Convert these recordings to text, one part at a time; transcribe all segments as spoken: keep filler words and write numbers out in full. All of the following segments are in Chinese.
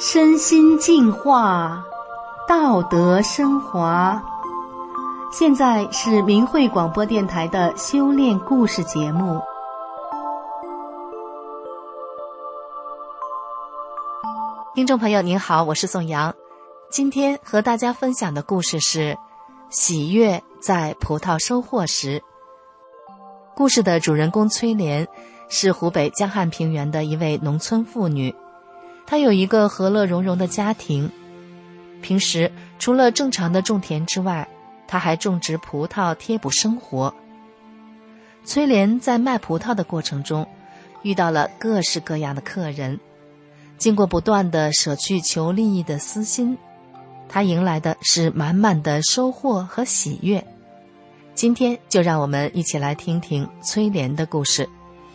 身心净化，道德升华。现在是明慧广播电台的修炼故事节目。听众朋友您好，我是宋阳。今天和大家分享的故事是喜悦在葡萄收获时。故事的主人公崔莲是湖北江汉平原的一位农村妇女，她有一个和乐融融的家庭。平时除了正常的种田之外，她还种植葡萄贴补生活。崔莲在卖葡萄的过程中遇到了各式各样的客人，经过不断的舍去求利益的私心，她迎来的是满满的收获和喜悦。今天就让我们一起来听听崔莲的故事。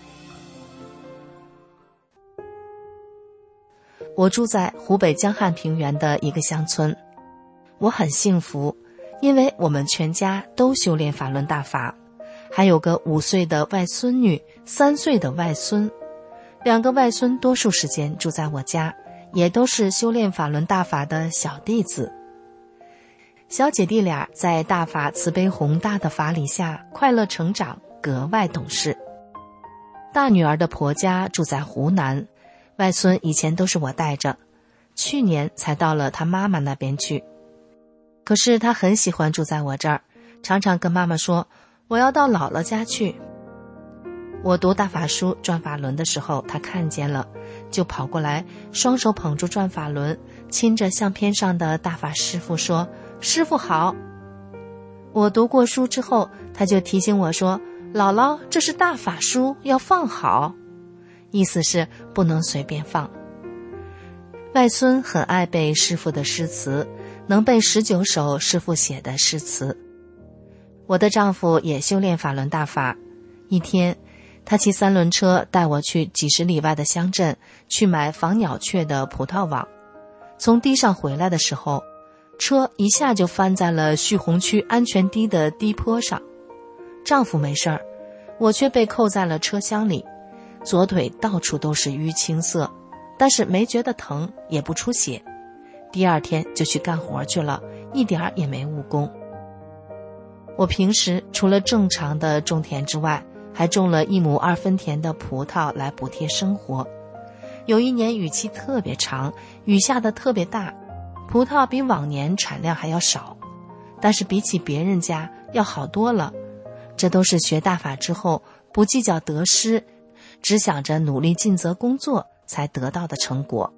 我住在湖北江汉平原的一个乡村，我很幸福，因为我们全家都修炼法轮大法，还有个五岁的外孙女，三岁的外孙，两个外孙多数时间住在我家，也都是修炼法轮大法的小弟子。小姐弟俩在大法慈悲宏大的法理下快乐成长，格外懂事。大女儿的婆家住在湖南，外孙以前都是我带着，去年才到了她妈妈那边去。可是她很喜欢住在我这儿，常常跟妈妈说我要到姥姥家去。我读大法书转法轮的时候，她看见了，就跑过来，双手捧住转法轮，亲着相片上的大法师父说，师父好。我读过书之后，他就提醒我说，姥姥，这是大法书，要放好，意思是不能随便放。外孙很爱背师父的诗词，能背十九首师父写的诗词。我的丈夫也修炼法轮大法，一天他骑三轮车带我去几十里外的乡镇去买防鸟雀的葡萄网。从堤上回来的时候，车一下就翻在了蓄洪区安全堤的堤坡上。丈夫没事儿，我却被扣在了车厢里，左腿到处都是淤青色，但是没觉得疼，也不出血。第二天就去干活去了，一点儿也没误工。我平时除了正常的种田之外，还种了一亩二分田的葡萄来补贴生活。有一年雨期特别长，雨下得特别大，葡萄比往年产量还要少，但是比起别人家要好多了。这都是学大法之后不计较得失，只想着努力尽责工作才得到的成果。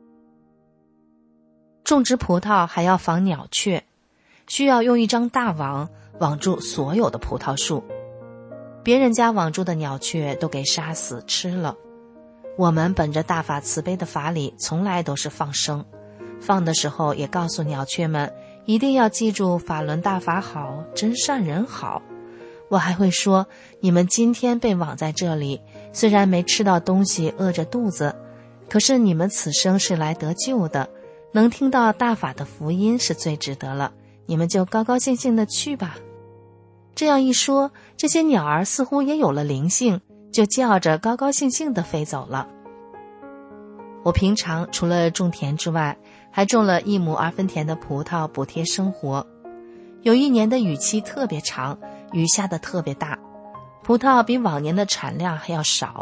种植葡萄还要防鸟雀，需要用一张大网网住所有的葡萄树，别人家网住的鸟雀都给杀死吃了。我们本着大法慈悲的法理，从来都是放生，放的时候也告诉鸟雀们一定要记住法轮大法好，真善人好。我还会说，你们今天被网在这里，虽然没吃到东西，饿着肚子，可是你们此生是来得救的，能听到大法的福音是最值得了，你们就高高兴兴的去吧。这样一说，这些鸟儿似乎也有了灵性，就叫着高高兴兴地飞走了。我平常除了种田之外，还种了一亩二分田的葡萄补贴生活。有一年的雨期特别长，雨下得特别大，葡萄比往年的产量还要少。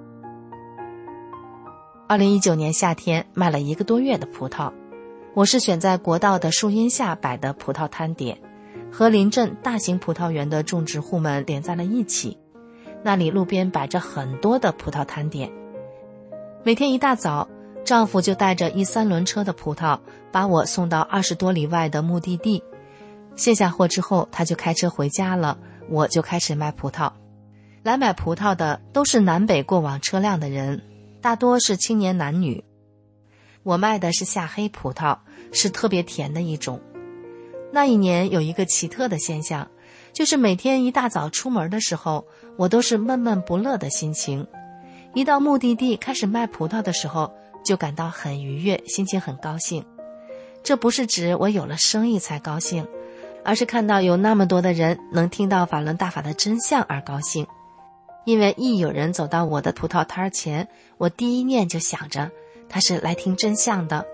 二零一九年夏天卖了一个多月的葡萄，我是选在国道的树荫下摆的葡萄摊点，和邻镇大型葡萄园的种植户们连在了一起。那里路边摆着很多的葡萄摊点。每天一大早，丈夫就带着一三轮车的葡萄把我送到二十多里外的目的地。卸下货之后，他就开车回家了，我就开始卖葡萄。来买葡萄的都是南北过往车辆的人，大多是青年男女。我卖的是夏黑葡萄，是特别甜的一种。那一年有一个奇特的现象，就是每天一大早出门的时候，我都是闷闷不乐的心情。一到目的地开始卖葡萄的时候，就感到很愉悦，心情很高兴。这不是指我有了生意才高兴，而是看到有那么多的人能听到法轮大法的真相而高兴。因为一有人走到我的葡萄摊前，我第一念就想着他是来听真相的，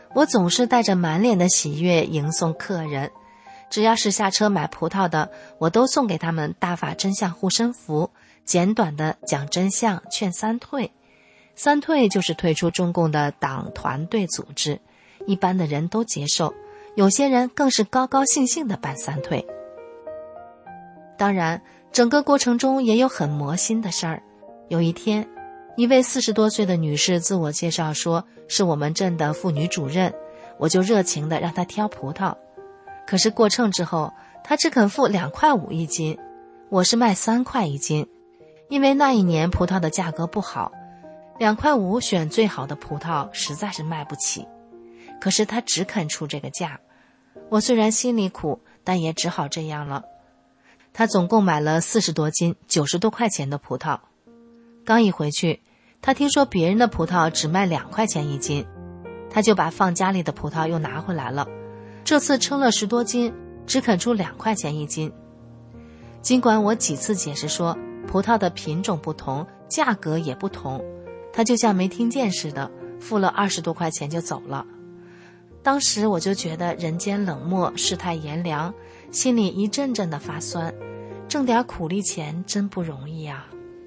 我总是带着满脸的喜悦迎送客人。只要是下车买葡萄的，我都送给他们大法真相护身符，简短的讲真相，劝三退。三退就是退出中共的党团队组织，一般的人都接受，有些人更是高高兴兴的办三退。当然，整个过程中也有很魔心的事儿。有一天，一位四十多岁的女士自我介绍说是我们镇的妇女主任，我就热情地让她挑葡萄。可是过秤之后，她只肯付两块五一斤，我是卖三块一斤，因为那一年葡萄的价格不好，两块五选最好的葡萄实在是卖不起。可是她只肯出这个价，我虽然心里苦，但也只好这样了。她总共买了四十多斤，九十多块钱的葡萄。刚一回去，她听说别人的葡萄只卖两块钱一斤，她就把放家里的葡萄又拿回来了。这次称了十多斤，只肯出两块钱一斤。尽管我几次解释说葡萄的品种不同，价格也不同，他就像没听见似的，付了二十多块钱就走了。当时我就觉得人间冷漠，世态炎凉，心里一阵阵的发酸，挣点苦力钱真不容易啊。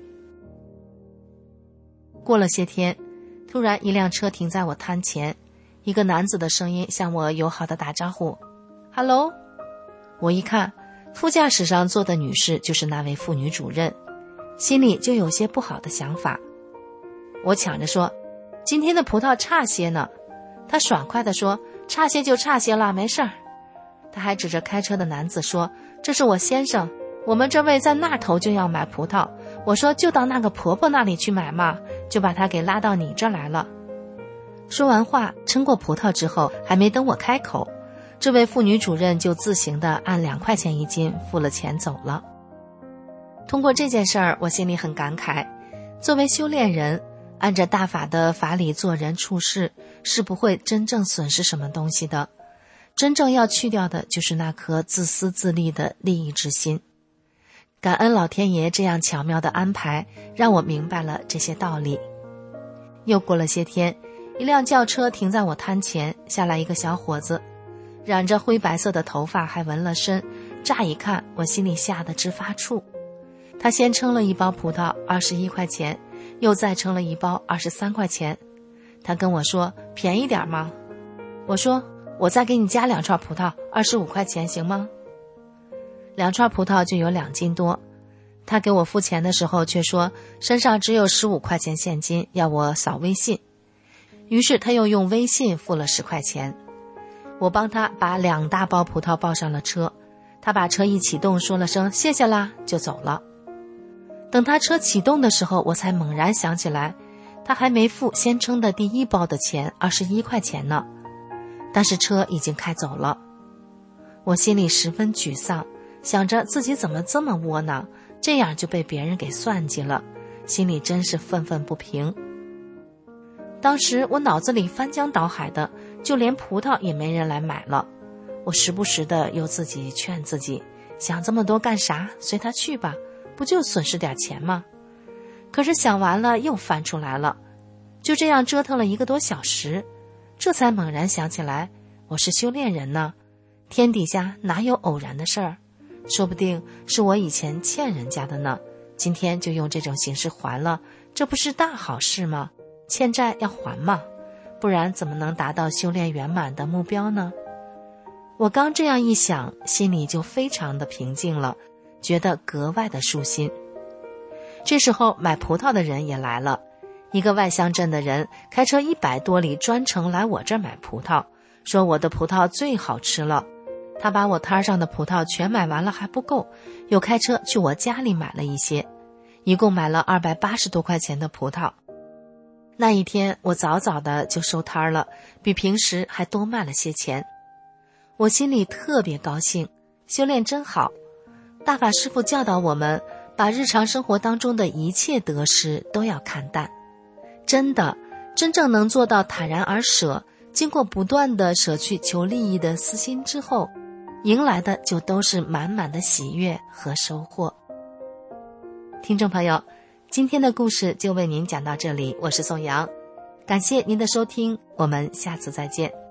过了些天，突然一辆车停在我摊前，一个男子的声音向我友好的打招呼 Hello。 我一看，副驾驶上坐的女士就是那位妇女主任，心里就有些不好的想法。我抢着说今天的葡萄差些呢。他爽快地说差些就差些了，没事儿。他还指着开车的男子说这是我先生，我们这位在那头就要买葡萄，我说就到那个婆婆那里去买嘛，就把她给拉到你这儿来了。说完话，称过葡萄之后，还没等我开口，这位妇女主任就自行的按两块钱一斤付了钱走了。通过这件事儿，我心里很感慨，作为修炼人，按着大法的法理做人处事，是不会真正损失什么东西的。真正要去掉的就是那颗自私自利的利益之心。感恩老天爷这样巧妙的安排，让我明白了这些道理。又过了些天，一辆轿车停在我摊前，下来一个小伙子，染着灰白色的头发，还纹了身，乍一看我心里吓得直发怵。他先称了一包葡萄二十一块钱，又再称了一包二十三块钱。他跟我说便宜点吗？我说我再给你加两串葡萄二十五块钱行吗？两串葡萄就有两斤多。他给我付钱的时候却说身上只有十五块钱现金，要我扫微信。于是他又用微信付了十块钱。我帮他把两大包葡萄抱上了车，他把车一启动，说了声谢谢啦，就走了。等他车启动的时候，我才猛然想起来，他还没付先称的第一包的钱二十一块钱呢，但是车已经开走了。我心里十分沮丧，想着自己怎么这么窝囊，这样就被别人给算计了，心里真是愤愤不平。当时我脑子里翻江倒海的，就连葡萄也没人来买了。我时不时的又自己劝自己，想这么多干啥，随他去吧，不就损失点钱吗？可是想完了又翻出来了。就这样折腾了一个多小时，这才猛然想起来，我是修炼人呢，天底下哪有偶然的事儿？说不定是我以前欠人家的呢，今天就用这种形式还了，这不是大好事吗？欠债要还嘛，不然怎么能达到修炼圆满的目标呢？我刚这样一想，心里就非常的平静了，觉得格外的舒心。这时候买葡萄的人也来了，一个外乡镇的人开车一百多里专程来我这儿买葡萄，说我的葡萄最好吃了。他把我摊上的葡萄全买完了还不够，又开车去我家里买了一些，一共买了二百八十多块钱的葡萄。那一天我早早的就收摊了，比平时还多卖了些钱。我心里特别高兴，修炼真好。大法师父教导我们，把日常生活当中的一切得失都要看淡。真的，真正能做到坦然而舍，经过不断的舍去求利益的私心之后，迎来的就都是满满的喜悦和收获。听众朋友，今天的故事就为您讲到这里，我是宋阳，感谢您的收听，我们下次再见。